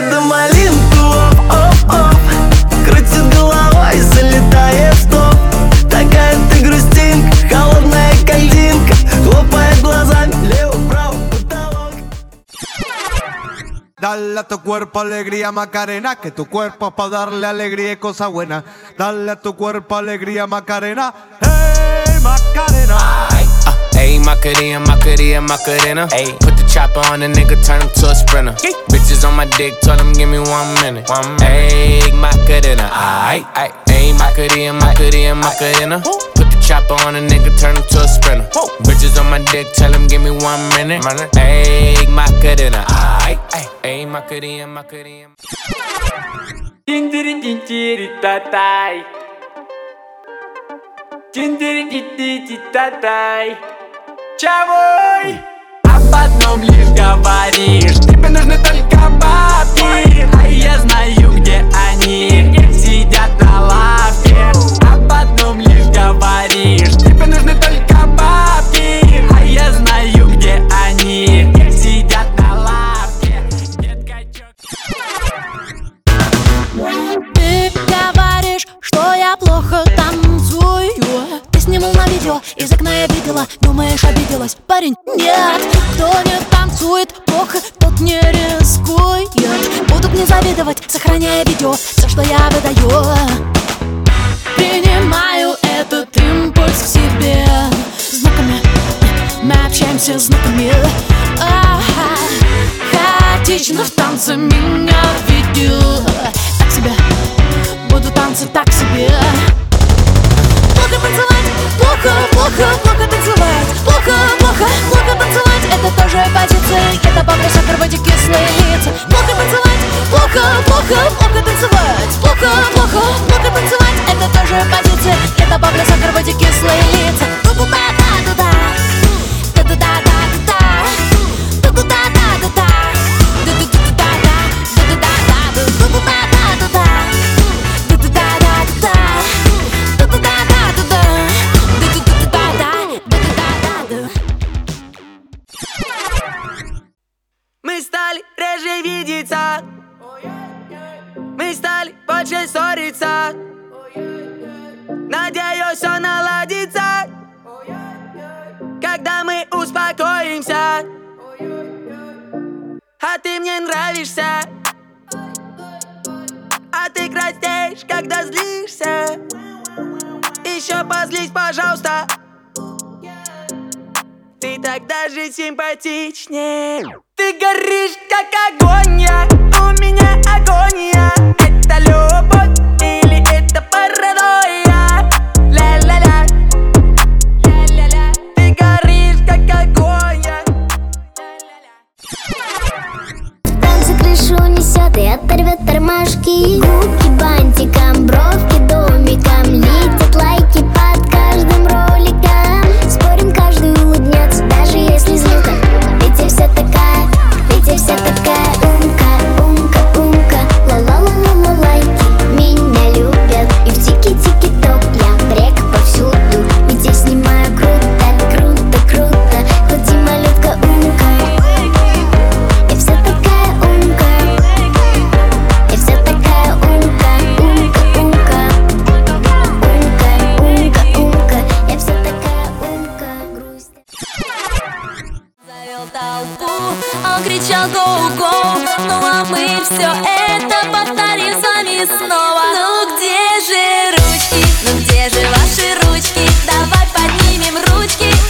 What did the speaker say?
ягоду малинку, оп-оп, крутит головой, залетает в топ. Такая ты грустинка, холодная кальдинка, хлопает глазами, лево-право, потолок. Dale a tu cuerpo alegría Macarena, que tu cuerpo pa' darle alegría y cosa buena. Dale a tu cuerpo alegría Macarena, hey Macarena. Ayy, Macarena, Macarena, Macarena. Ayy, put the chopper on the nigga, turn him to a sprinter. Bitches on my dick, tell them give me 1 minute. Ayy, Macarena, aight, aight. Ayy, Macarena, Macarena, Macarena. Put the chopper on a nigga, turn him to a sprinter. Bitches on my dick, tell him give me 1 minute. Ayy, Macarena, aight, aight. Ayy, Macarena, Macarena. Тиндери-тинтери-татай, тиндери-ти-ти-ти-татай. Чавой! Об одном лишь говоришь, тебе нужны только бабки, а я знаю, где они сидят на лавке. Об одном лишь говоришь, тебе нужны только бабки, а я знаю, где они сидят на лавке. Ты говоришь, что я плохо танцую. Ты снимал на видео, из окна я видела. Думаешь, обиделась? Парень, нет. Кто не танцует плохо, тот не рискует. Будут мне завидовать, сохраняя видео, все, что я выдаю. Принимаю этот импульс в себе. Знаками, мы общаемся знаками. Хаотично в танце меня ведет. Так себе, буду танцы так себе. Плохо танцевать, плохо, плохо, плохо танцевать. Плохо, плохо, плохо танцевать. Это тоже позиция, это бабля, сахар, водик, кислые лица. Плохо танцевать, плохо, плохо, плохо танцевать. Плохо, плохо, плохо танцевать. Это тоже позиция, это бабля, сахар, водик, кислые лица. Ту-ду-да-да-да-да, ту-ду-да-да-да-да, ту-ду-да-да-да-да, ту-ду-да-да-да, ту-ду-да-да-да-да, Мы стали реже видеться, мы стали больше ссориться. Надеюсь, все наладится, когда мы успокоимся. А ты мне нравишься, а ты краснеешь, когда злишься. Еще позлись, пожалуйста. Ты так даже симпатичнее. Ты горишь, как огонь, у меня агония. Это любовь или это паранойя? Ля-ля-ля, ля-ля-ля. Ты горишь, как огонь. Танцы крышу несет и оторвет тормашки. Губки бантиком, бровки домиком. Летят лайки под каждым роликом. Спорим, каждый улыбнется, даже если звука. Ведь я вся такая умка, умка, умка. Ла-ла-ла-ла-ла лайки меня любят. И в тики-тики-ток я брек повсюду. Ведь я снимаю круто, круто, круто. Ходи, малютка, умка. Я вся такая умка. Я вся такая умка, умка, умка. Умка, умка, умка. Я вся такая умка, грусть. Завел толпу, он кричал go-go. Ну а мы все это повторим с вами снова. Ну где же ручки, ну где же ваши ручки? Давай поднимем ручки.